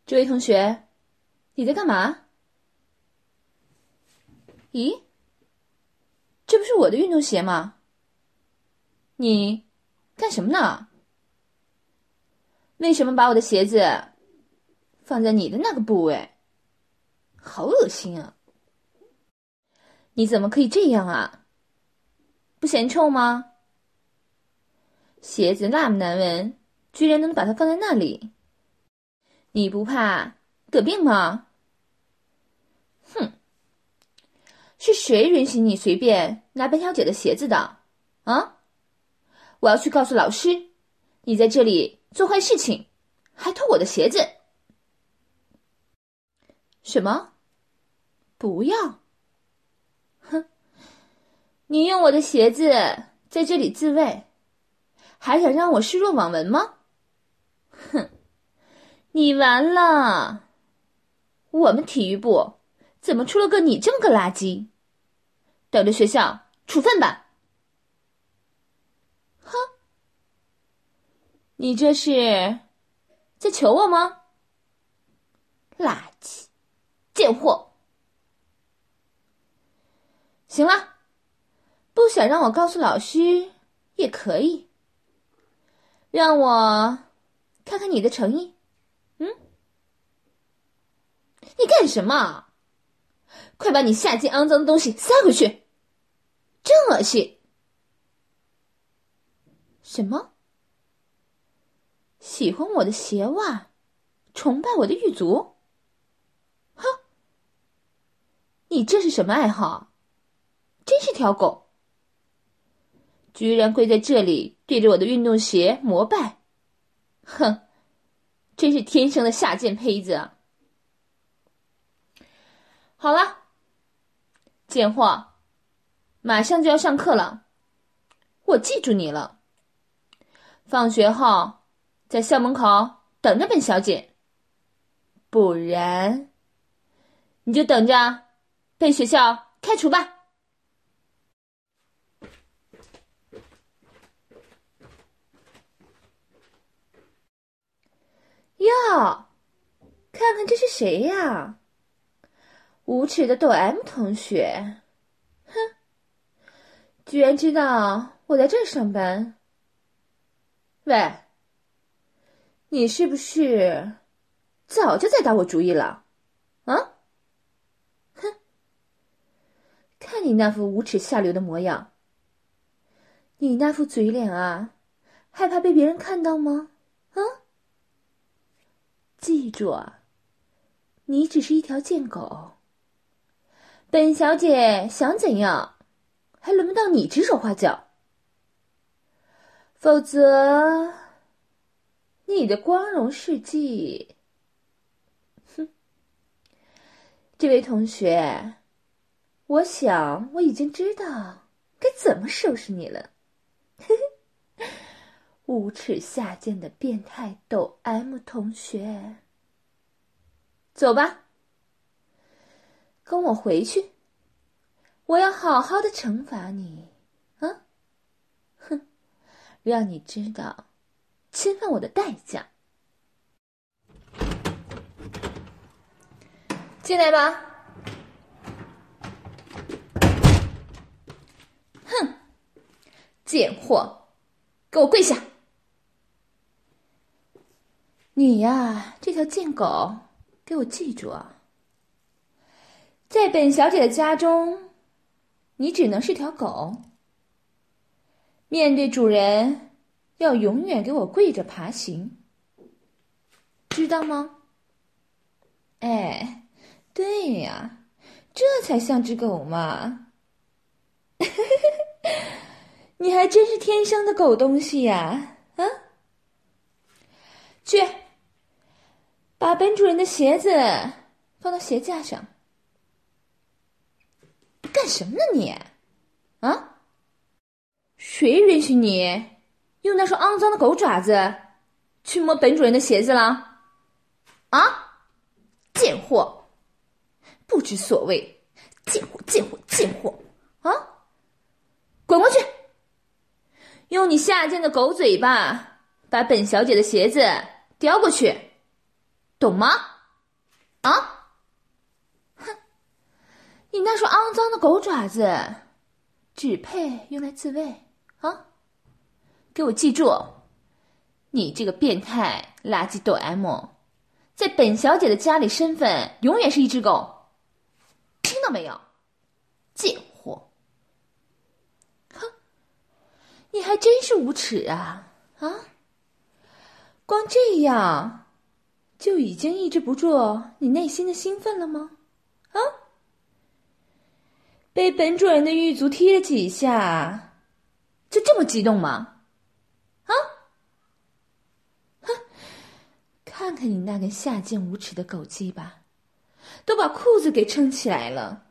这位同学，你在干嘛？咦，这不是我的运动鞋吗？你干什么呢？为什么把我的鞋子放在你的那个部位？好恶心啊！你怎么可以这样啊？不嫌臭吗？鞋子那么难闻，居然能把它放在那里，你不怕得病吗？哼，是谁允许你随便拿本小姐的鞋子的？啊？我要去告诉老师，你在这里做坏事情，还偷我的鞋子。什么？不要！哼，你用我的鞋子在这里自慰，还想让我视若罔闻吗？哼，你完了！我们体育部怎么出了个你这么个垃圾？等着学校处分吧！哼，你这是在求我吗？垃圾，贱货！行了，不想让我告诉老师也可以，让我看看你的诚意。你干什么？快把你下贱肮脏的东西塞回去！真恶心！什么？喜欢我的鞋袜，崇拜我的狱卒？哼！你这是什么爱好？真是条狗！居然跪在这里对着我的运动鞋膜拜！哼！真是天生的下贱胚子啊！好了，贱货，马上就要上课了，我记住你了。放学后在校门口等着本小姐，不然你就等着被学校开除吧。哟，看看这是谁呀？无耻的抖 M 同学，哼，居然知道我在这儿上班。喂，你是不是早就在打我主意了？啊？哼，看你那副无耻下流的模样，你那副嘴脸啊，害怕被别人看到吗？啊？记住啊，你只是一条贱狗。本小姐想怎样，还轮不到你指手画脚。否则，你的光荣事迹……哼，这位同学，我想我已经知道该怎么收拾你了。无耻下贱的变态抖 M 同学，走吧，跟我回去，我要好好的惩罚你啊！哼，让你知道侵犯我的代价。进来吧。哼，贱货，给我跪下！你呀，这条贱狗，给我记住啊！在本小姐的家中，你只能是条狗。面对主人，要永远给我跪着爬行，知道吗？哎，对呀，这才像只狗嘛！你还真是天生的狗东西呀！啊，去，把本主人的鞋子放到鞋架上。干什么呢你？啊？谁允许你用那双肮脏的狗爪子去摸本主人的鞋子了？啊？贱货！不知所谓！贱货！贱货！贱货！啊！滚过去！用你下贱的狗嘴巴把本小姐的鞋子叼过去，懂吗？ 啊？哼，你那双肮脏的狗爪子，只配用来自卫啊！给我记住，你这个变态垃圾抖 M， 在本小姐的家里身份永远是一只狗，听到没有？贱货！哼，你还真是无耻啊！啊，光这样就已经抑制不住你内心的兴奋了吗？啊，被本主人的狱卒踢了几下，就这么激动吗？啊，哼，看看你那根下贱无耻的狗鸡巴，都把裤子给撑起来了，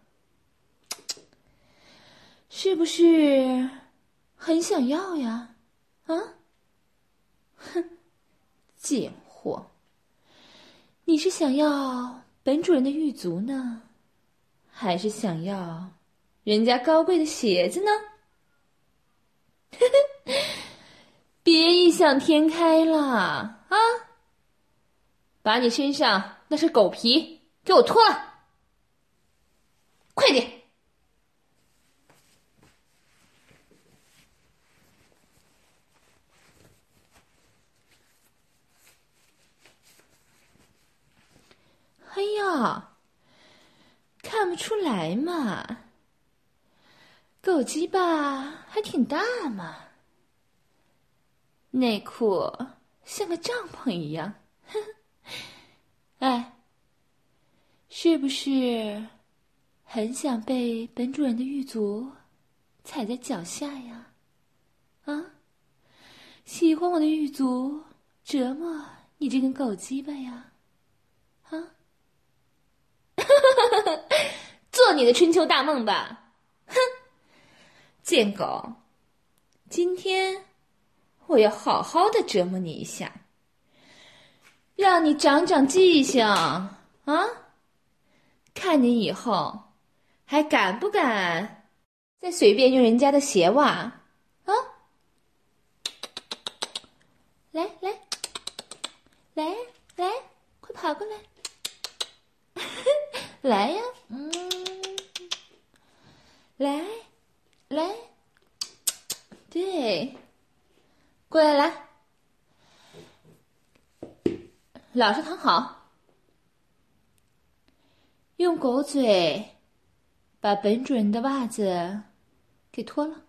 是不是很想要呀？啊，哼，贱货！你是想要本主人的狱卒呢，还是想要人家高贵的鞋子呢？别异想天开了啊！把你身上那身狗皮给我脱了，快点！哎呀，看不出来嘛，狗鸡巴还挺大嘛，内裤像个帐篷一样。哎，是不是很想被本主人的狱卒踩在脚下呀？啊，喜欢我的狱卒折磨你这根狗鸡巴呀？啊，做你的春秋大梦吧！哼，贱狗，今天我要好好的折磨你一下，让你长长记性啊！看你以后还敢不敢再随便用人家的鞋袜啊？来来来来，快跑过来！来呀，来来，对，过来来，老实躺好，用狗嘴把本主人的袜子给脱了。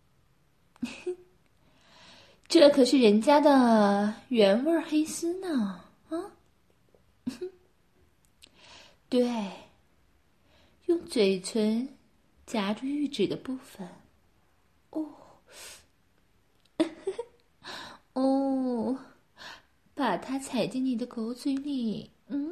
这可是人家的原味黑丝呢，啊！对，用嘴唇夹住玉指的部分。哦，哦，把它踩进你的狗嘴里。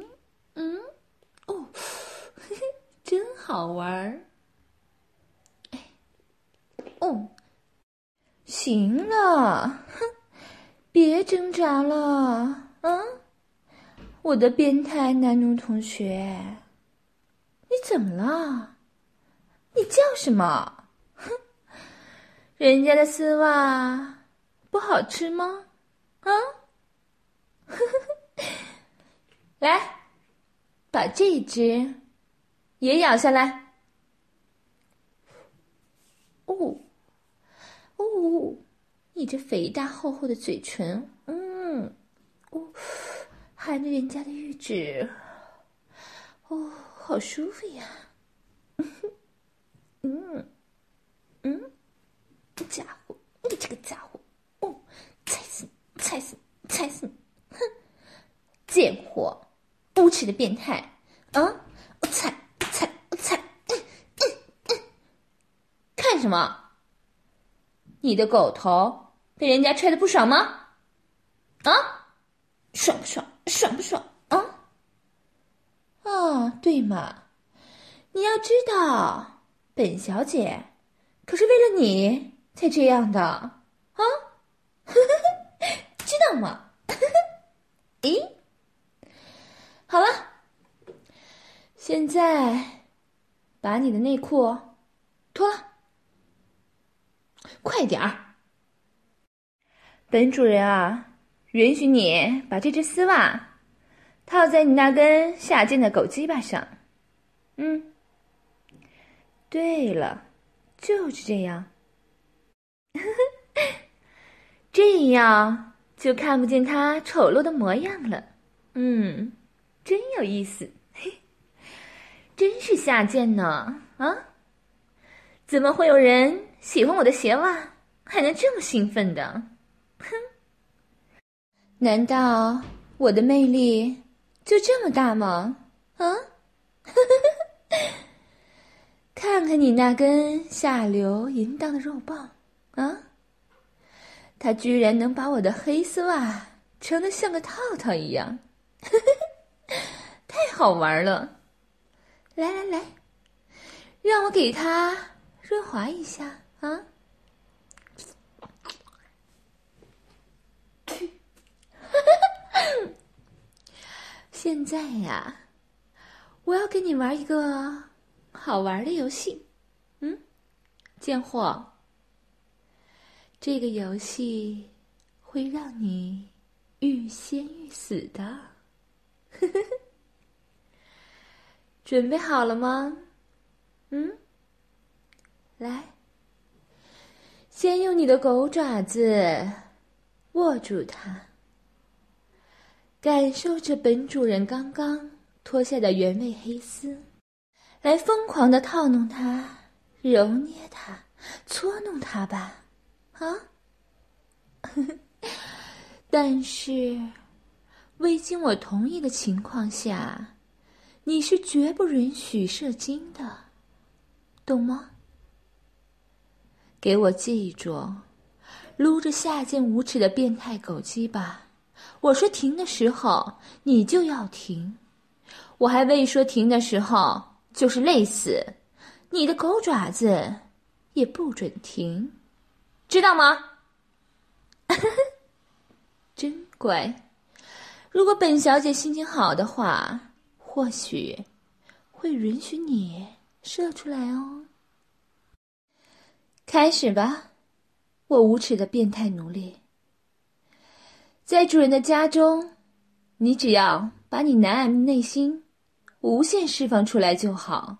哦，真好玩儿。哎，哦。行了，哼，别挣扎了，啊！我的变态男奴同学，你怎么了？你叫什么？哼，人家的丝袜不好吃吗？啊？来，把这只也咬下来。哦。哦，你这肥大厚厚的嘴唇，含着人家的玉指，哦，好舒服呀！家伙，你这个家伙，哦，踩死你，踩死你，踩死你！哼，贱货，无耻的变态！啊，我踩，看什么？你的狗头被人家踹得不爽吗？啊，爽不爽？爽不爽？啊？啊，对嘛，你要知道，本小姐可是为了你才这样的啊，知道吗？咦，好了，现在把你的内裤脱了，快点儿！本主人啊，允许你把这只丝袜套在你那根下贱的狗鸡巴上。对了，就是这样。这样就看不见它丑陋的模样了。真有意思，真是下贱呢！啊，怎么会有人喜欢我的鞋袜，还能这么兴奋的？哼，难道我的魅力就这么大吗？啊，看看你那根下流淫荡的肉棒，啊，它居然能把我的黑丝袜撑得像个套套一样，太好玩了！来来来，让我给它润滑一下啊！现在呀，我要跟你玩一个好玩的游戏。贱货，这个游戏会让你欲仙欲死的。准备好了吗？来，先用你的狗爪子握住它，感受着本主人刚刚脱下的原味黑丝，来疯狂地套弄它，揉捏它，搓弄它吧，啊！但是，未经我同意的情况下，你是绝不允许射精的，懂吗？给我记住，撸着下贱无耻的变态狗鸡巴，我说停的时候，你就要停。我还未说停的时候，就是累死，你的狗爪子也不准停，知道吗？真乖。如果本小姐心情好的话，或许会允许你射出来哦。开始吧，我无耻的变态奴隶。在主人的家中，你只要把你男人的内心无限释放出来就好。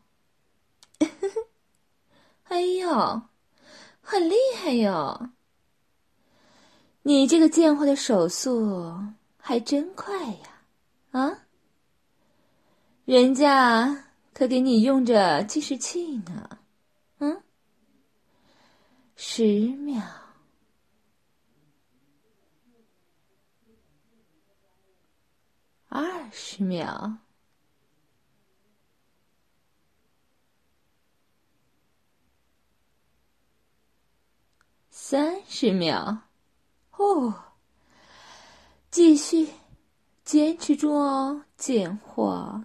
哎呦，很厉害哟！你这个贱货的手速还真快呀！啊，人家可给你用着计时器呢。10秒，20秒，30秒，哦，继续，坚持住哦，贱货。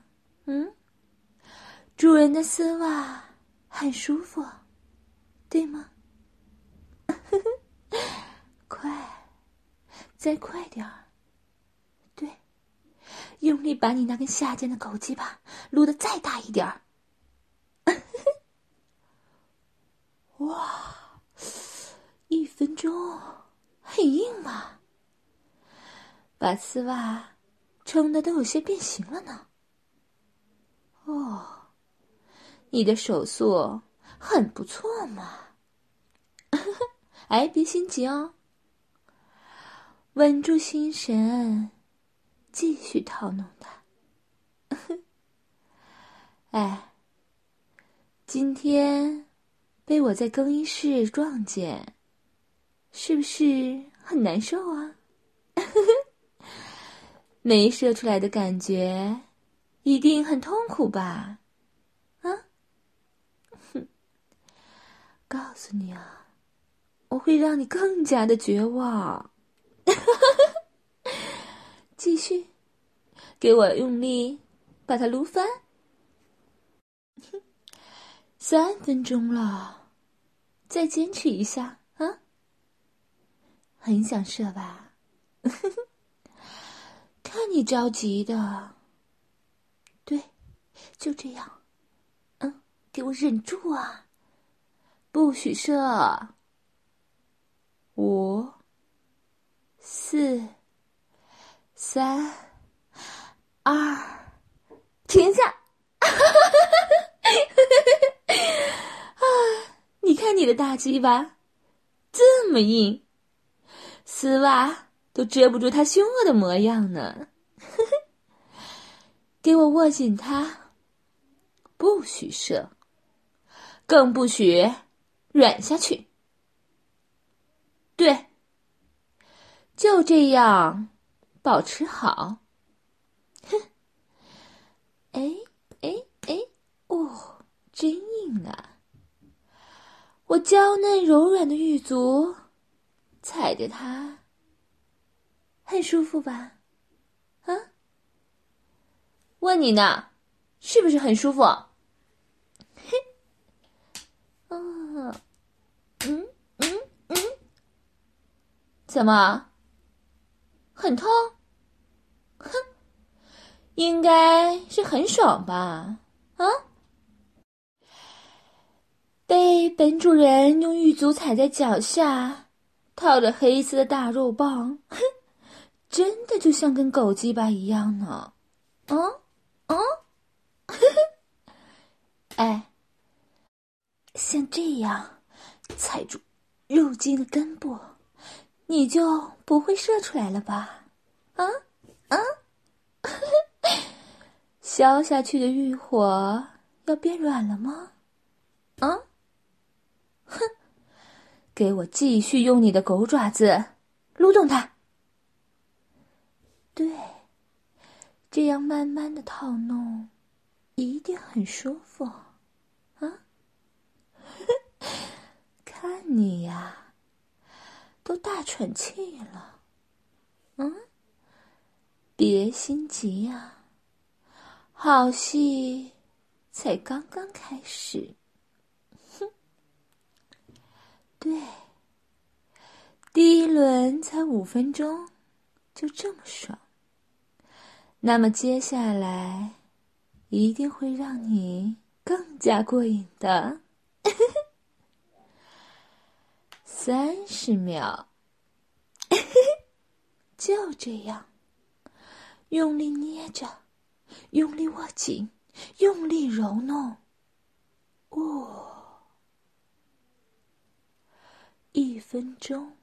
主人的丝袜很舒服，对吗？快，再快点儿。对，用力把你那根下贱的狗鸡巴撸得再大一点儿。哇，1分钟，很硬啊，把丝袜撑得都有些变形了呢。哦，你的手速很不错嘛。哎，别心急哦，稳住心神，继续套弄它。哎，今天被我在更衣室撞见，是不是很难受啊？没射出来的感觉一定很痛苦吧？告诉你啊，我会让你更加的绝望。继续，给我用力把它撸翻。3分钟了，再坚持一下啊！很想射吧？看你着急的。对，就这样。给我忍住啊！不许射。5、4、3、 2，停下！你看你的大鸡巴，这么硬，丝袜都遮不住它凶恶的模样呢。给我握紧它，不许射，更不许软下去。对，就这样，保持好。哼，哎，哦，真硬啊！我娇嫩柔软的玉足，踩着它，很舒服吧？啊？问你呢，是不是很舒服？嘿，哦，怎么？很痛？哼，应该是很爽吧？啊？被本主人用玉足踩在脚下，套着黑色的大肉棒，哼，真的就像根狗鸡巴一样呢。哎，像这样踩住肉茎的根部，你就不会射出来了吧？消下去的欲火要变软了吗？哼，给我继续用你的狗爪子撸动它。对，这样慢慢的套弄，一定很舒服啊！看你呀，都大喘气了。别心急呀，好戏才刚刚开始。哼，对，第一轮才5分钟，就这么爽。那么接下来一定会让你更加过瘾的。30秒，就这样，用力捏着，用力握紧，用力揉弄。1分钟，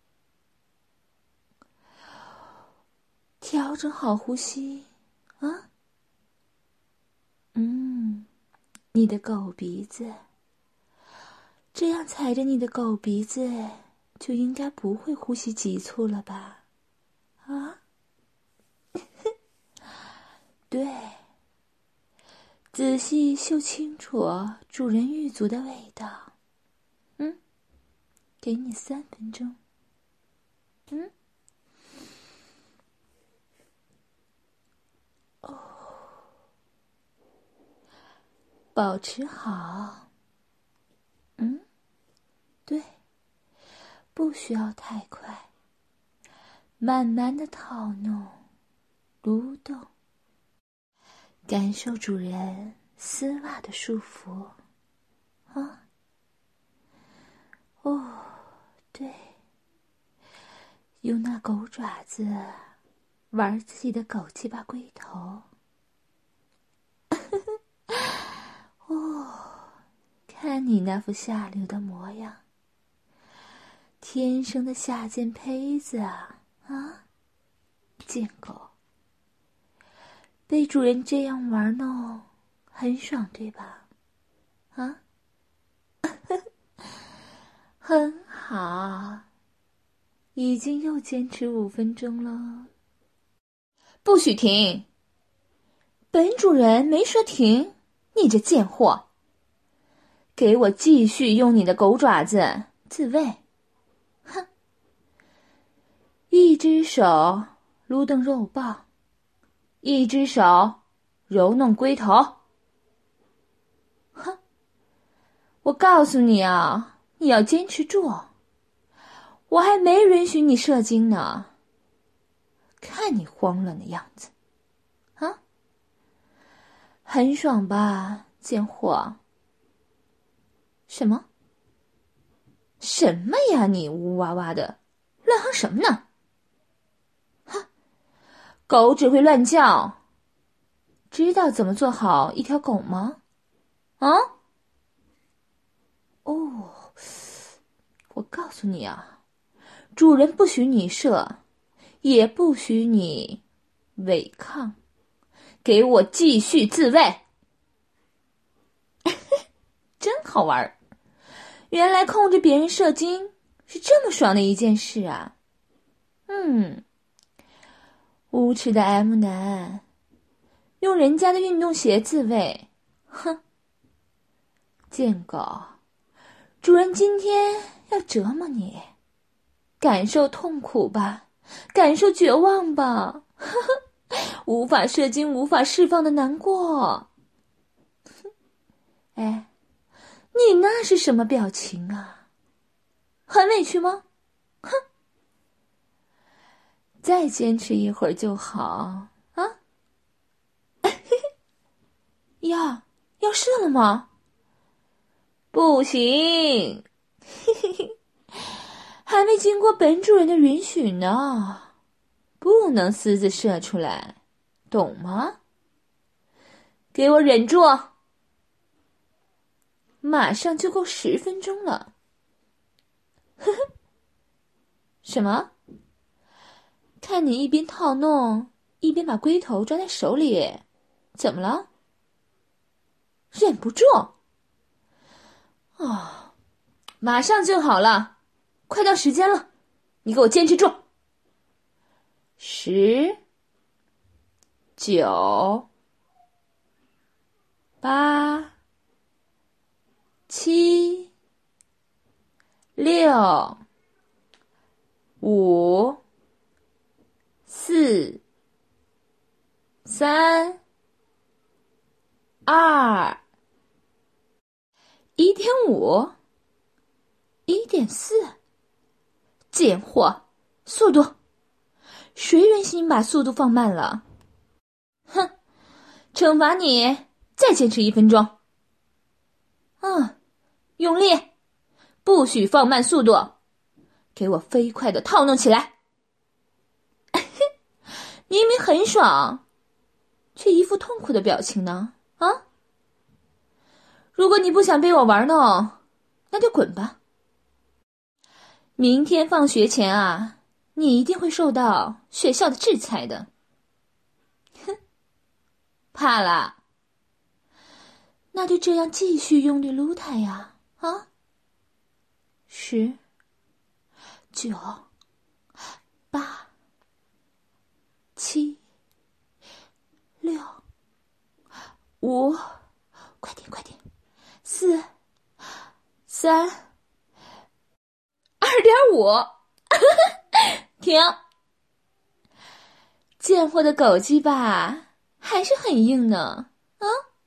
调整好呼吸啊。你的狗鼻子，这样踩着你的狗鼻子，就应该不会呼吸急促了吧？啊？对，仔细嗅清楚主人玉足的味道。给你3分钟。保持好。对，不需要太快，慢慢的套弄，蠕动，感受主人丝袜的束缚。对，用那狗爪子玩自己的狗鸡巴龟头。看你那副下流的模样，天生的下贱胚子啊！贱狗，被主人这样玩弄，很爽对吧？很好，已经又坚持5分钟了。不许停！本主人没说停，你这贱货！给我继续用你的狗爪子自慰。哼！一只手撸动肉棒，一只手揉弄龟头。哼！我告诉你啊，你要坚持住，我还没允许你射精呢。看你慌乱的样子，很爽吧，贱货？什么？什么呀你呜哇哇的，乱哼什么呢？狗只会乱叫， 知道怎么做好一条狗吗？啊？哦，我告诉你啊，主人不许你射，也不许你违抗，给我继续自卫。真好玩，原来控制别人射精是这么爽的一件事啊。无耻的 M 男，用人家的运动鞋自卫，哼！贱狗，主人今天要折磨你，感受痛苦吧，感受绝望吧，无法射精无法释放的难过。哎，你那是什么表情啊？很委屈吗？哼！再坚持一会儿就好啊。呀，要射了吗？不行，还没经过本主人的允许呢，不能私自射出来，懂吗？给我忍住，马上就够10分钟了。呵呵，什么？看你一边套弄，一边把龟头抓在手里，怎么了？忍不住？哦，马上就好了，快到时间了，你给我坚持住。10、9、8、7、6、5、4、3、2、1.5、1.4，贱货，速度！谁忍心把速度放慢了？哼，惩罚你再坚持1分钟。用力，不许放慢速度，给我飞快的套弄起来。明明很爽，却一副痛苦的表情呢？啊？如果你不想被我玩弄，那就滚吧。明天放学前啊，你一定会受到学校的制裁的。哼，怕了？那就这样继续用力撸它呀！啊！10、9、8、7、6、5，快点快点，4、3、2.5，停！贱货的狗鸡巴还是很硬呢，啊！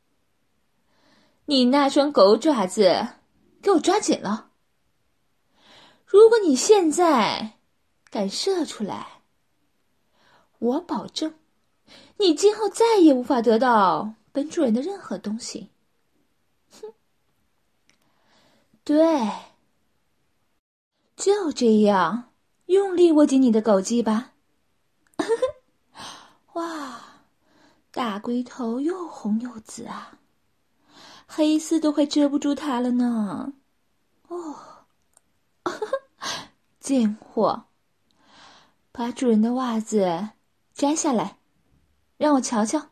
你那双狗爪子，给我抓紧了！如果你现在敢射出来，我保证，你今后再也无法得到本主人的任何东西。哼，对，就这样，用力握紧你的狗鸡巴。哇，大龟头又红又紫啊，黑丝都快遮不住它了呢。哦，贱货，把主人的袜子摘下来，让我瞧瞧。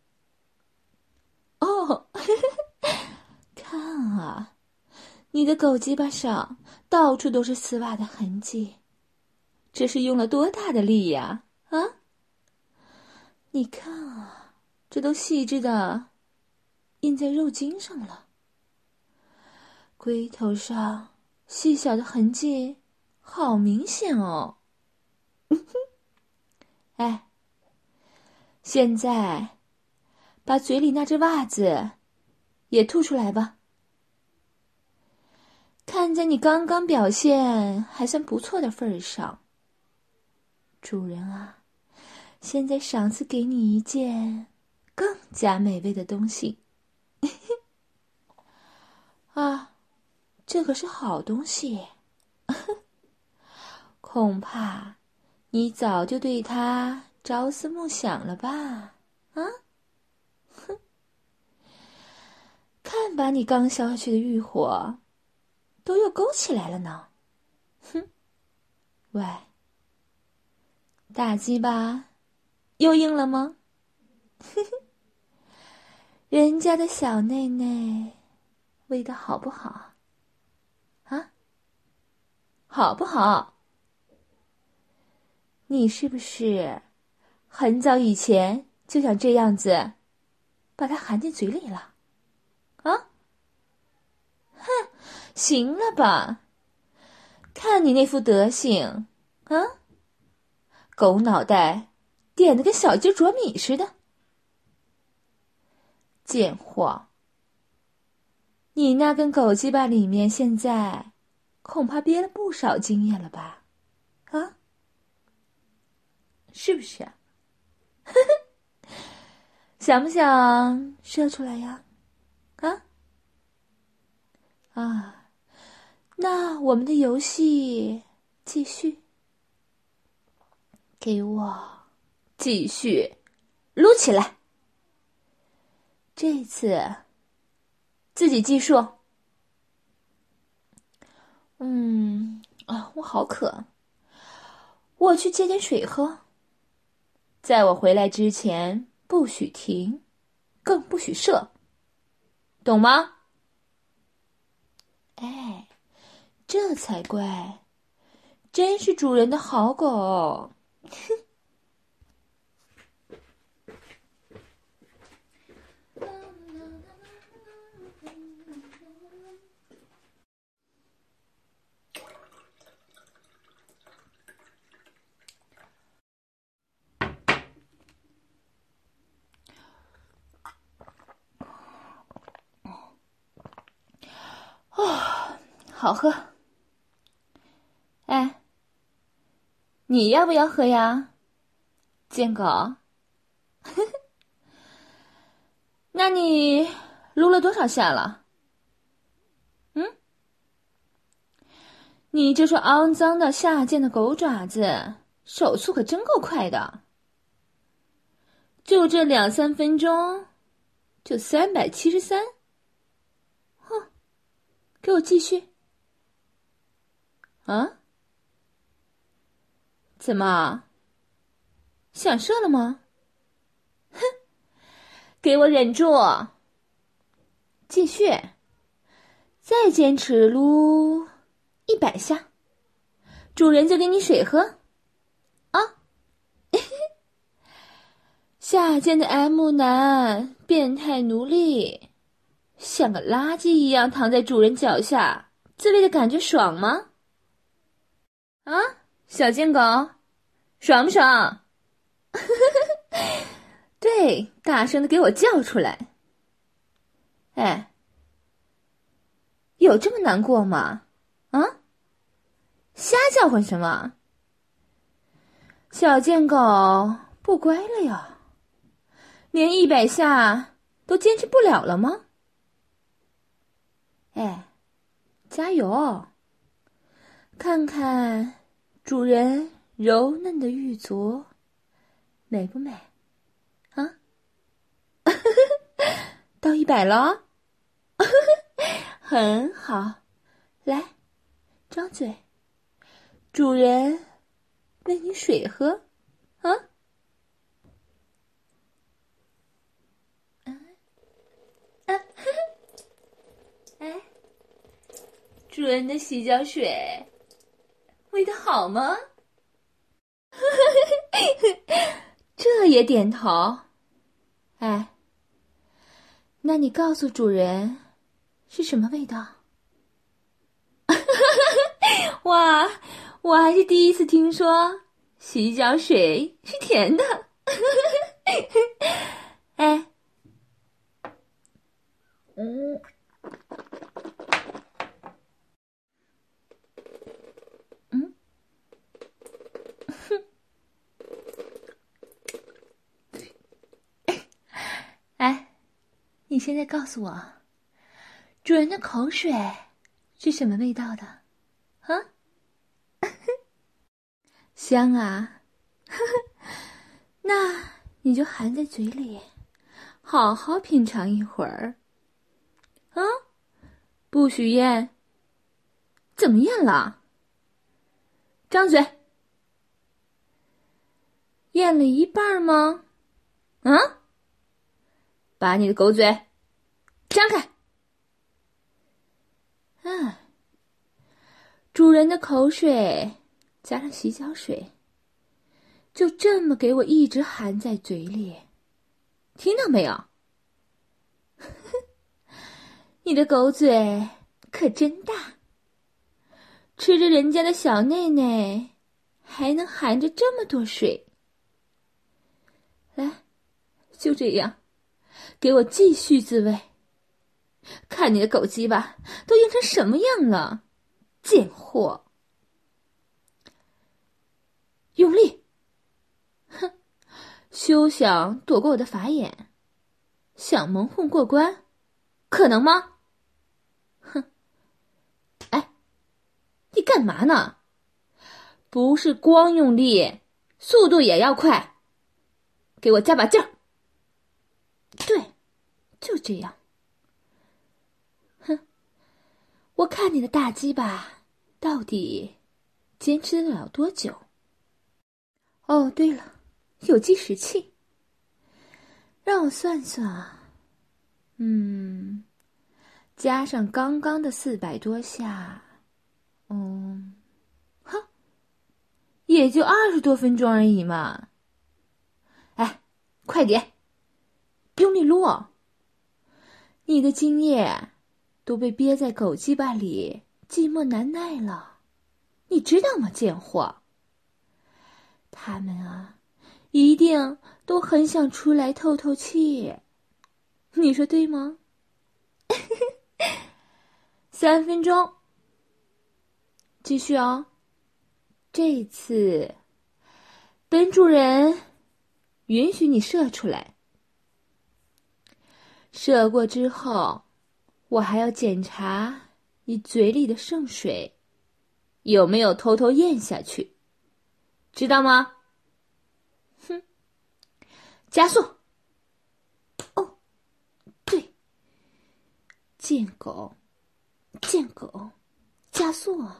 哦，看啊，你的狗鸡巴上到处都是丝袜的痕迹，这是用了多大的力呀？啊？你看啊，这都细致的印在肉筋上了，龟头上细小的痕迹好明显哦。哎，现在把嘴里那只袜子也吐出来吧。看在你刚刚表现还算不错的份上，主人啊，现在赏赐给你一件更加美味的东西。啊，这可是好东西。恐怕你早就对它朝思暮想了吧？啊？ 把你刚消下去的欲火都又勾起来了呢。哼，喂，大鸡巴又硬了吗？人家的小内内味道好不好啊？好不好？你是不是很早以前就想这样子把它含进嘴里了啊？哼，行了吧，看你那副德行啊，狗脑袋点得跟小鸡啄米似的。贱货，你那根狗鸡巴里面现在恐怕憋了不少经验了吧？啊，是不是啊？想不想射出来呀？啊？啊，那我们的游戏继续，给我继续撸起来。这次自己计数。我好渴，我去接点水喝。在我回来之前，不许停，更不许射，懂吗？哎，这才怪，真是主人的好狗。好喝。哎，你要不要喝呀，贱狗？那你撸了多少下了？你这双肮脏的下贱的狗爪子，手速可真够快的。就这2-3分钟，就373。哼，给我继续。啊？怎么？想射了吗？哼，给我忍住，继续，再坚持撸100下，主人就给你水喝。啊！下贱的 M 男，变态奴隶，像个垃圾一样躺在主人脚下，自慰的感觉爽吗？啊，小贱狗，爽不爽？对，大声的给我叫出来！哎，有这么难过吗？啊，瞎叫唤什么？小贱狗不乖了呀，连100下都坚持不了了吗？哎，加油！看看主人柔嫩的玉足，美不美？啊？到100了？很好，来，张嘴，主人喂你水喝，啊？哎，主人的洗脚水味道好吗？这也点头。哎，那你告诉主人是什么味道？哇，我还是第一次听说洗脚水是甜的。哎，哎，你现在告诉我，主人的口水是什么味道的？啊？香啊！那你就含在嘴里，好好品尝一会儿。啊？ 不许咽。怎么咽了？张嘴。咽了一半吗？啊？把你的狗嘴张开。啊，主人的口水加上洗脚水，就这么给我一直含在嘴里，听到没有？你的狗嘴可真大，吃着人家的小内内，还能含着这么多水。来，就这样，给我继续自慰。看你的狗鸡巴都硬成什么样了，贱货！用力！哼，休想躲过我的法眼，想蒙混过关，可能吗？哼！哎，你干嘛呢？不是光用力，速度也要快。给我加把劲儿！对，就这样。哼，我看你的大鸡巴到底坚持得了多久？哦，对了，有计时器。让我算算啊，加上刚刚的400多下，也就20多分钟而已嘛。哎，快点，用力撸哦！你的精液都被憋在狗鸡巴里，寂寞难耐了，你知道吗，贱货？他们啊，一定都很想出来透透气，你说对吗？3分钟，继续哦。这次，本主人允许你射出来。射过之后，我还要检查你嘴里的圣水有没有偷偷咽下去，知道吗？哼，加速。哦，对，贱狗，加速啊！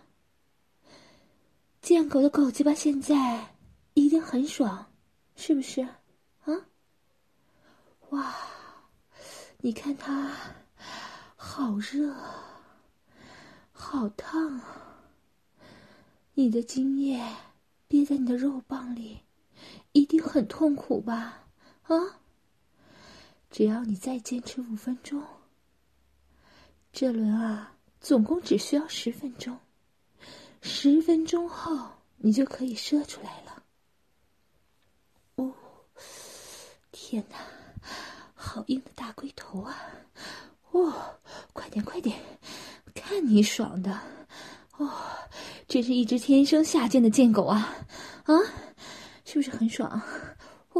贱狗的狗鸡巴现在一定很爽，是不是？啊？哇，你看它好热，好烫啊！你的精液憋在你的肉棒里，一定很痛苦吧？啊？只要你再坚持5分钟，这轮啊，总共只需要10分钟。10分钟后，你就可以射出来了。哦，天哪，好硬的大龟头啊！哦，快点，看你爽的！哦，真是一只天生下贱的贱狗啊！啊，是不是很爽？快！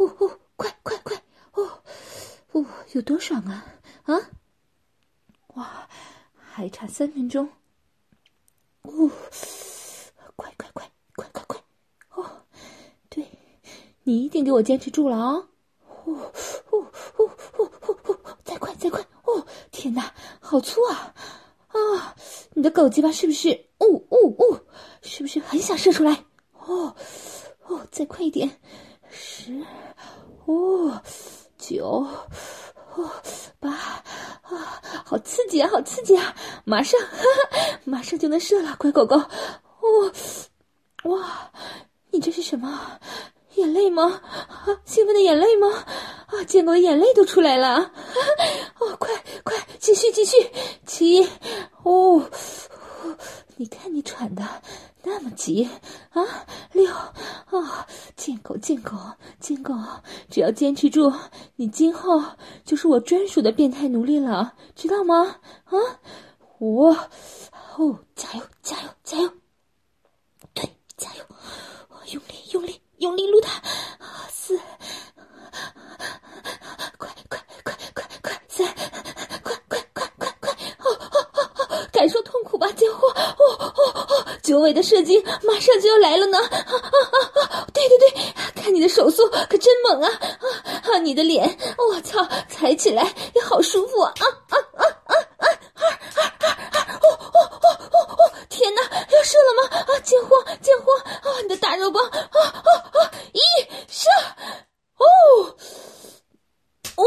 哦，有多爽啊！啊！哇，还差3分钟。哦，快！哦，对，你一定给我坚持住了啊！再快！哦，天哪，好粗啊！啊，你的狗鸡巴是不是？是不是很想射出来？哦，再快一点！10， 9， 8，好刺激啊！马上就能射了，乖狗狗！哇，你这是什么？眼泪吗？兴奋的眼泪吗？贱狗的眼泪都出来了！快，继续，7，你看你喘的那么急啊！6，贱狗，只要坚持住，你今后就是我专属的变态奴隶了，知道吗？啊！5，加油！对，加油！用力撸它！4，快！3，快！感受痛苦吧，贱货！久违的射精马上就要来了呢！对，看你的手速可真猛啊！你的脸，我操，踩起来也好舒服啊！ 的大肉棒一射，哦哦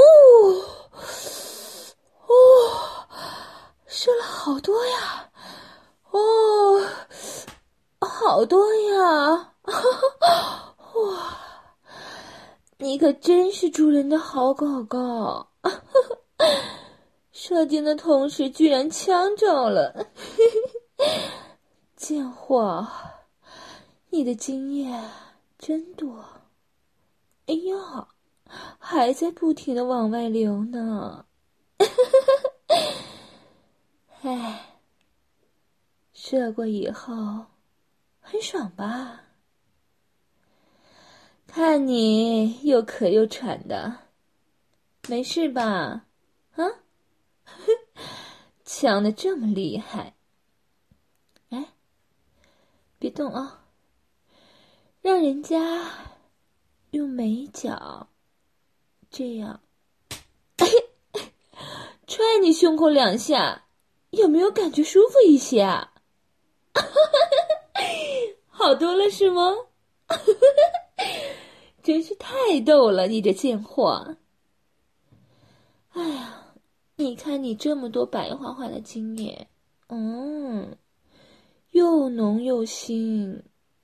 哦，射了好多呀，哦，好多呀，哇，你可真是主人的好狗狗。射精的同时居然呛着了，贱货，你的经验真多。哎呀，还在不停地往外流呢。唉，射过以后很爽吧？看你又渴又喘的，没事吧？啊？呛得这么厉害。哎，别动啊，让人家用眉角这样踹你胸口2下，有没有感觉舒服一些啊？好多了是吗？真是太逗了，你这贱货。哎呀，你看你这么多白花花的精液，又浓又腥。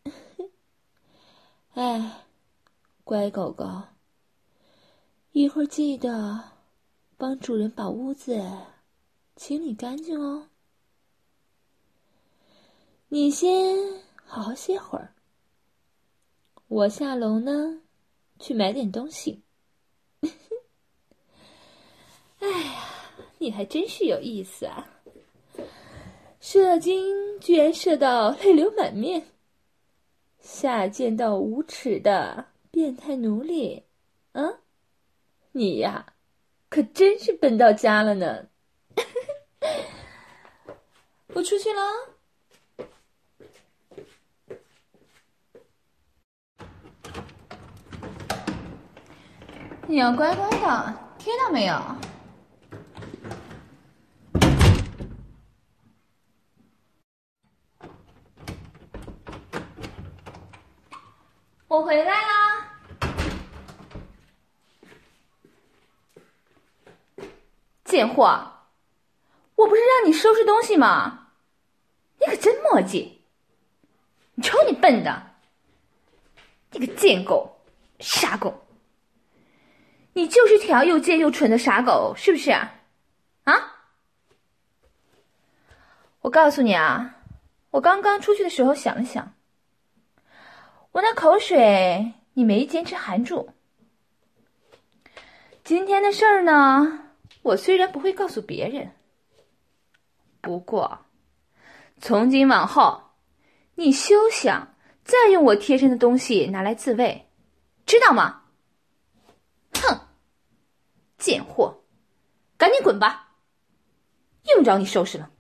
哎，乖狗狗，一会儿记得帮主人把屋子清理干净哦。你先好好歇会儿，我下楼呢，去买点东西。哎呀，你还真是有意思啊！射精居然射到泪流满面，下贱到无耻的变态奴隶，你呀，可真是笨到家了呢！我出去了。你要乖乖的，听到没有？我回来啦！贱货，我不是让你收拾东西吗？你可真磨叽！你瞅你笨的，你个贱狗，傻狗！你就是条又贱又蠢的傻狗，是不是啊？我告诉你啊，我刚刚出去的时候想了想，我那口水你没坚持含住。今天的事儿呢，我虽然不会告诉别人，不过从今往后，你休想再用我贴身的东西拿来自慰，知道吗？哼，贱货，赶紧滚吧，用不着你收拾了。